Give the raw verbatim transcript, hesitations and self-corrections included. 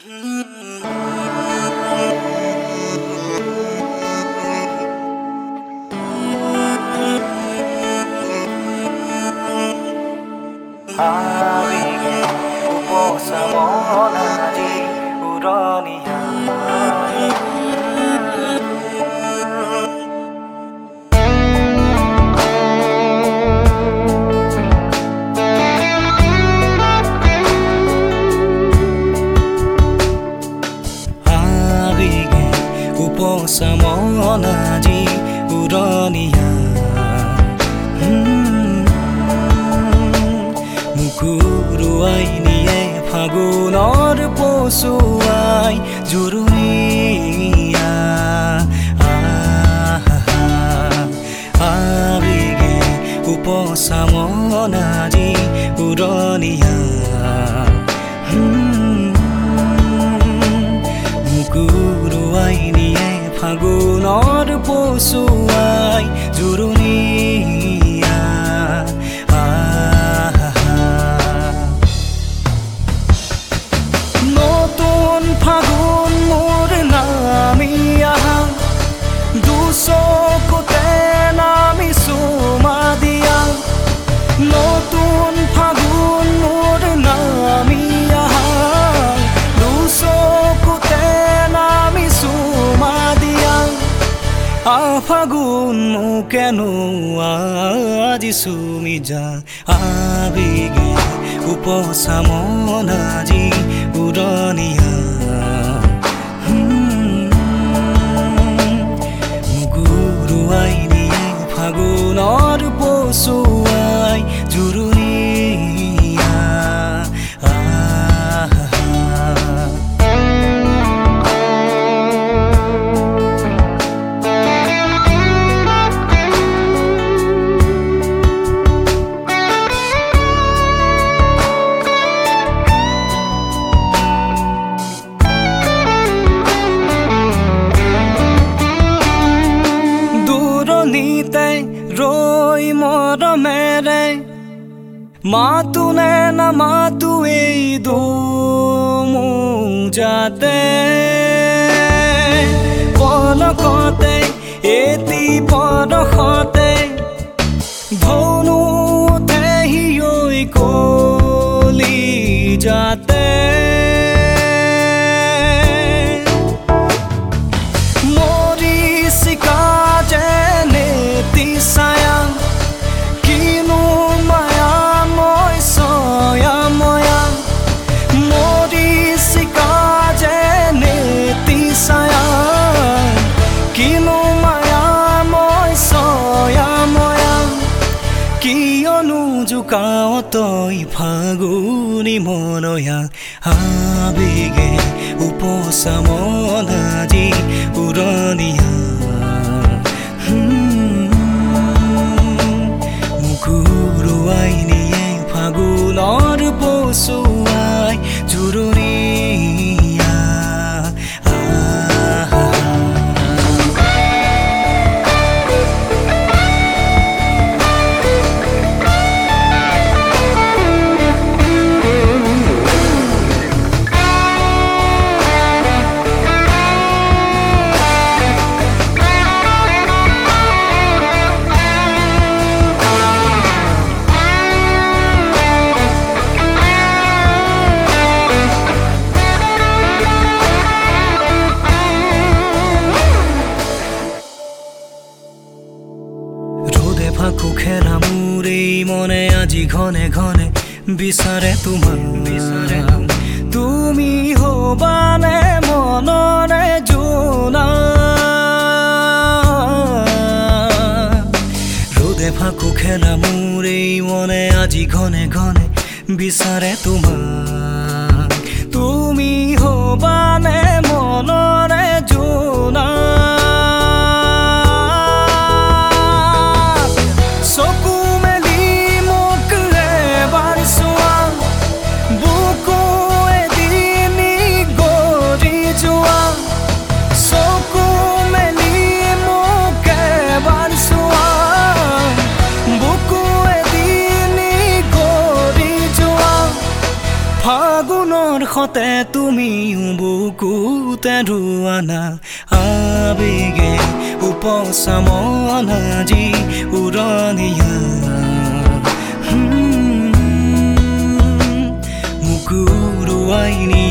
Abigue uposamonaji urania Abigue uposamonaji urania Mukuruai niye fagunor posuai jurunia Abigue uposamonaji urania Mukuruai niye fagunor posuai jurunia ফাগুন মোর নামিয়া দুচকুতে নামি চুমা দিয়া নতুন ফাগুন মোর নামিয়া দুচকুতে নামি চুমা দিয়া আ ফাগুন মোকেনো আজি চুমি যা আবিগে uposamonaji urania Muguruai niye fagunor posuai jurunia Roi moro mere Matu ne na matu ei do mujate Polokote eti polokote Dhonu te hioi koli jate Mori sika jene sayang kinu maya moi soya moya mori sika jene ti sayang kinu maya moi soya moya kionu jukao toi faguni monoya abige uposamonaji urania Mukuruai niye fagunor posuai jurunia ফাকু খেলা মোরে মনে আজি ঘনে ঘনে বিচাৰে তোমাক বিচাৰে তুমি হবানে মনৰে জোনা ৰোদে ফাকু খেলা মোৰে মনে আজি ঘনে ঘনে বিচাৰে তোমাক তুমি হবানে মনৰে জোনা Fagun মনতে তুমি বুকুতে ধুৱানা আবেগে উপচামনা যি উৰণীয়া মুকুৰুৱাই নি